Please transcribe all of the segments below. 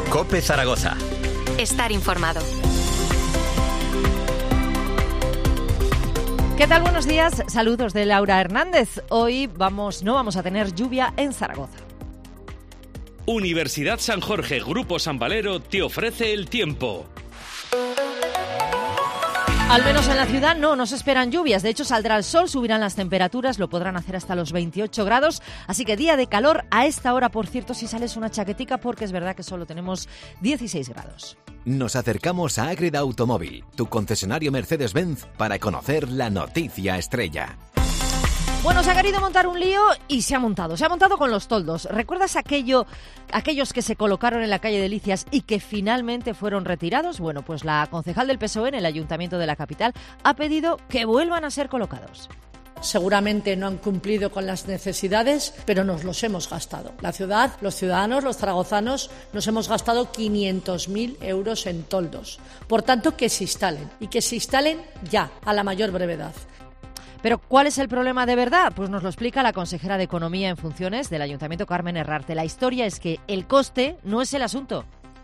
COPE Zaragoza. Estar informado. ¿Qué tal? Buenos días. Saludos de Laura Hernández. Hoy no vamos a tener lluvia en Zaragoza. Universidad San Jorge, Grupo San Valero, te ofrece el tiempo. Al menos en la ciudad no se esperan lluvias. De hecho, saldrá el sol, subirán las temperaturas, lo podrán hacer hasta los 28 grados. Así que día de calor a esta hora, por cierto, si sales una chaquetica, porque es verdad que solo tenemos 16 grados. Nos acercamos a Ágreda Automóvil, tu concesionario Mercedes-Benz, para conocer la noticia estrella. Bueno, se ha querido montar un lío y se ha montado con los toldos. ¿Recuerdas aquellos que se colocaron en la calle Delicias y que finalmente fueron retirados? Bueno, pues la concejal del PSOE en el Ayuntamiento de la capital ha pedido que vuelvan a ser colocados. Seguramente no han cumplido con las necesidades, pero nos los hemos gastado. La ciudad, los ciudadanos, los zaragozanos, nos hemos gastado 500.000 euros en toldos. Por tanto, que se instalen y que se instalen ya, a la mayor brevedad. Pero ¿cuál es el problema de verdad? Pues nos lo explica la consejera de Economía en funciones del Ayuntamiento, Carmen Herrarte. La historia es que el coste no es el asunto.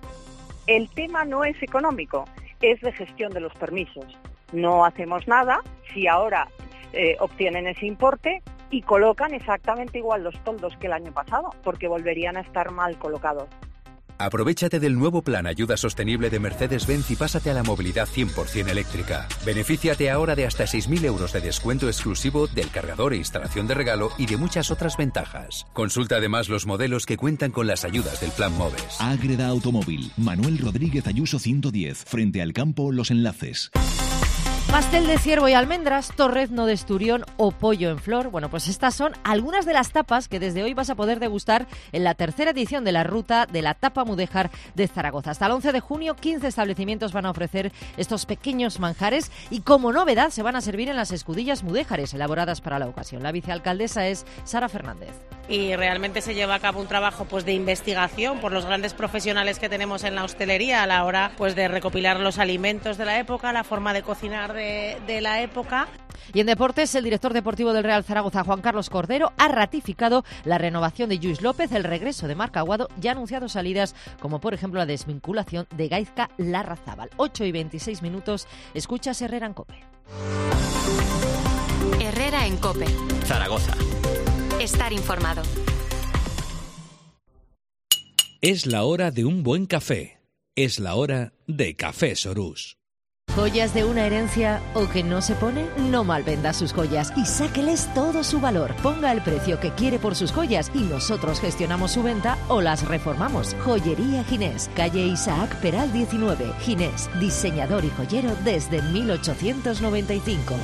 El tema no es económico, es de gestión de los permisos. No hacemos nada si ahora obtienen ese importe y colocan exactamente igual los toldos que el año pasado, porque volverían a estar mal colocados. Aprovéchate del nuevo plan Ayuda Sostenible de Mercedes-Benz y pásate a la movilidad 100% eléctrica. Benefíciate ahora de hasta 6.000 euros de descuento exclusivo del cargador e instalación de regalo y de muchas otras ventajas. Consulta además los modelos que cuentan con las ayudas del Plan MOVES. Ágreda Automóvil, Manuel Rodríguez Ayuso 110, frente al campo Los Enlaces. Pastel de ciervo y almendras, torrezno de esturión o pollo en flor. Bueno, pues estas son algunas de las tapas que desde hoy vas a poder degustar en la tercera edición de la ruta de la Tapa Mudéjar de Zaragoza. Hasta el 11 de junio, 15 establecimientos van a ofrecer estos pequeños manjares y como novedad se van a servir en las escudillas mudéjares elaboradas para la ocasión. La vicealcaldesa es Sara Fernández. Y realmente se lleva a cabo un trabajo de investigación por los grandes profesionales que tenemos en la hostelería a la hora de recopilar los alimentos de la época, la forma de cocinar de la época. Y en deportes, el director deportivo del Real Zaragoza, Juan Carlos Cordero, ha ratificado la renovación de Lluís López, el regreso de Marc Aguado y ha anunciado salidas como por ejemplo la desvinculación de Gaizka Larrazábal. 8:26 minutos, escuchas Herrera en COPE. Herrera en COPE. Zaragoza. Estar informado. Es la hora de un buen café. Es la hora de Café Sorús. ¿Joyas de una herencia o que no se pone? No malvenda sus joyas y sáqueles todo su valor. Ponga el precio que quiere por sus joyas y nosotros gestionamos su venta o las reformamos. Joyería Ginés, calle Isaac Peral 19. Ginés, diseñador y joyero desde 1895.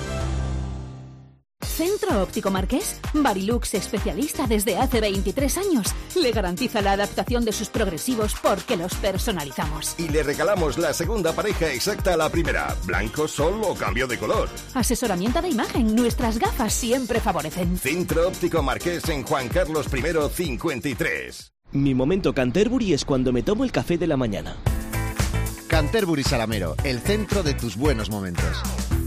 Centro Óptico Marqués, Barilux especialista desde hace 23 años. Le garantiza la adaptación de sus progresivos porque los personalizamos. Y le regalamos la segunda pareja exacta a la primera. Blanco, sol o cambio de color. Asesoramiento de imagen. Nuestras gafas siempre favorecen. Centro Óptico Marqués en Juan Carlos I 53. Mi momento Canterbury es cuando me tomo el café de la mañana. Canterbury Salamero, el centro de tus buenos momentos.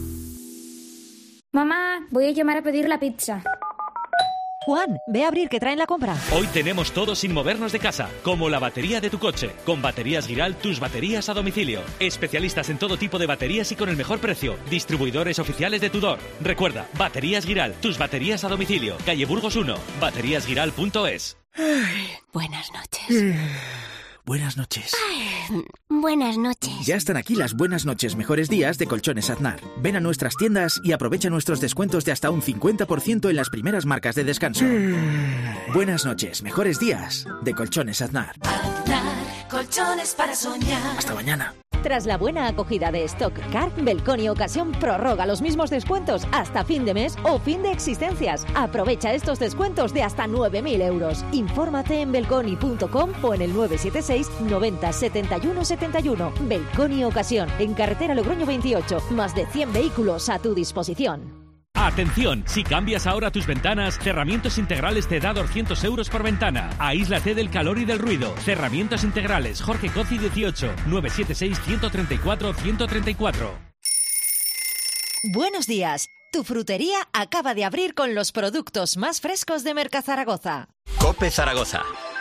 Mamá, voy a llamar a pedir la pizza. Juan, ve a abrir que traen la compra. Hoy tenemos todo sin movernos de casa, como la batería de tu coche. Con Baterías Giral, tus baterías a domicilio. Especialistas en todo tipo de baterías y con el mejor precio. Distribuidores oficiales de Tudor. Recuerda, Baterías Giral, tus baterías a domicilio. Calle Burgos 1, bateríasgiral.es. Buenas noches. Buenas noches. Ay, buenas noches. Ya están aquí las buenas noches, mejores días de Colchones Aznar. Ven a nuestras tiendas y aprovecha nuestros descuentos de hasta un 50% en las primeras marcas de descanso. Buenas noches, mejores días de Colchones Aznar. Aznar, colchones para soñar. Hasta mañana. Tras la buena acogida de Stock Car, Belcon y Ocasión prorroga los mismos descuentos hasta fin de mes o fin de existencias. Aprovecha estos descuentos de hasta 9.000 euros. Infórmate en belconi.com o en el 976 90 71 71. Belcon y Ocasión, en carretera Logroño 28. Más de 100 vehículos a tu disposición. Atención, si cambias ahora tus ventanas, Cerramientos Integrales te da 200 euros por ventana. Aíslate del calor y del ruido. Cerramientos Integrales, Jorge Coci 18, 976 134 134. Buenos días. Tu frutería acaba de abrir con los productos más frescos de Mercazaragoza. COPE Zaragoza.